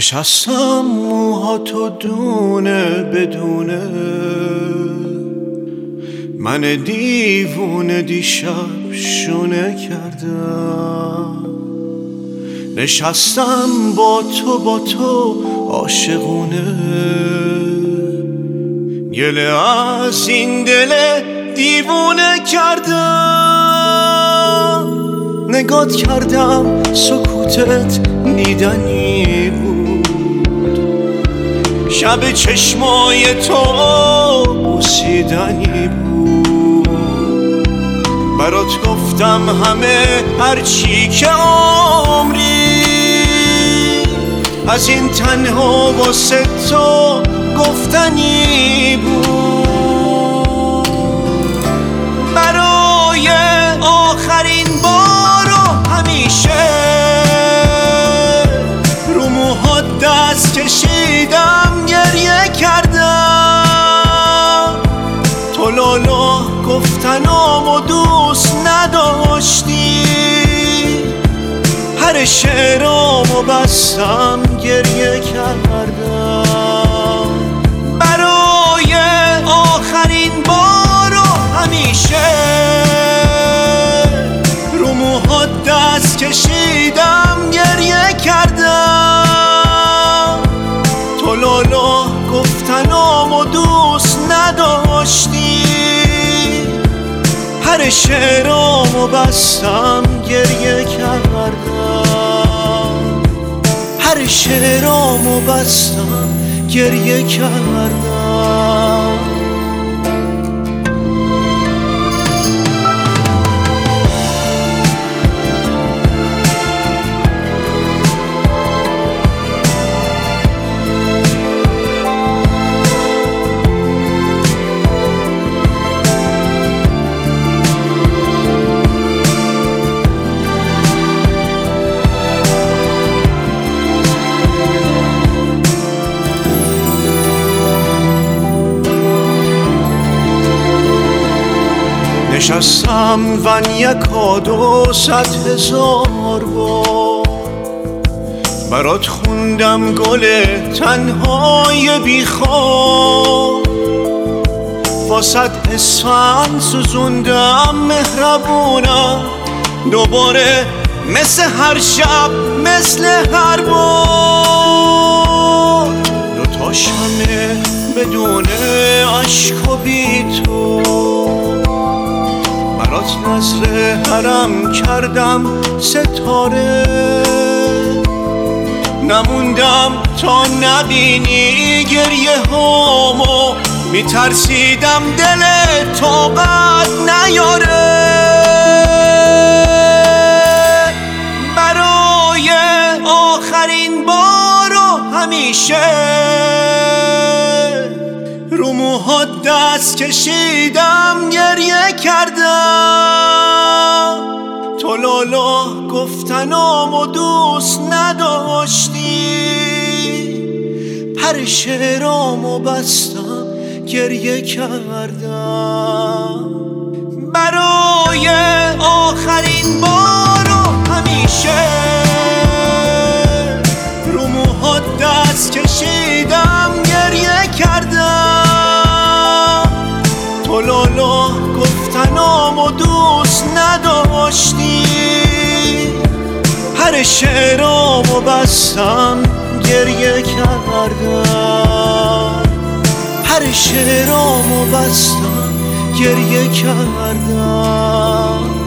نشستم موهاتو دونه بدونه، من دیوونه دیشب شونه کردم. نشستم با تو عاشقونه، گله از این دل دیوونه کردم. نگات کردم سکوتت دیدنی بود، شب چشمای تو بوسیدنی بود. برات گفتم همه هرچی که عمری، از این تنها واسه تو گفتنی بود. برای آخرین بار و همیشه رو موهات دست کشیدم گریه کردم. تو لالا گفتنامو دوست نداشتی، هر شعرامو بستم گریه کردم. برای آخرین بار و همیشه رو موهات دست کشیدم گریه کردم. تو لالا گفتنامو دوست نداشتی، هر شعرامو بستم گریه کردم. هر شعرامو بستم گریه کردم. نشستم ون یکا 200,000 بار، برات خوندم گل تنهای بیخواب. واسد اسفند سوزوندم مهربونم، دوباره مثل هر شب مثل هر بار. دوتا شمه بدون عشق و بی تو، برات نذر حرم کردم ستاره. نموندم تا نبینی گریه هامو، میترسیدم دل طاقت نیاره. برای آخرین بار و همیشه رو موهات دست کشیدم گریه کردم. تو لالا گفتنامو دوست نداشتی، هر شعرامو بستم گریه کردم. برای آخرین بار و همیشه رو موهات دست کشیدم گریه کردم. تو لالا گفتنامو دوست نداشتی، هر شعرامو بستم گریه کردم. هر شعرامو بستم گریه کردم.